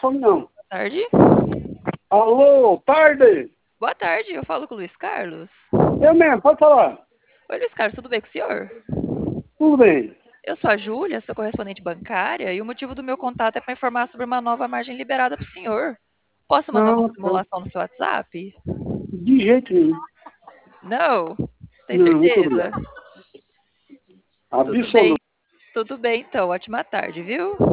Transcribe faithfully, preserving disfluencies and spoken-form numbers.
telefone, não. Tarde? Alô, tarde? Boa tarde, eu falo com o Luiz Carlos. Eu mesmo, pode falar. Oi, Luiz Carlos, tudo bem com o senhor? Tudo bem. Eu sou a Júlia, sou correspondente bancária, e o motivo do meu contato é para informar sobre uma nova margem liberada para o senhor. Posso mandar uma Ah, tá. simulação no seu WhatsApp? De jeito nenhum. Não? Tem Não, muito certeza? obrigado. Tudo bem. Absoluto. Tudo bem, então. Ótima tarde, viu?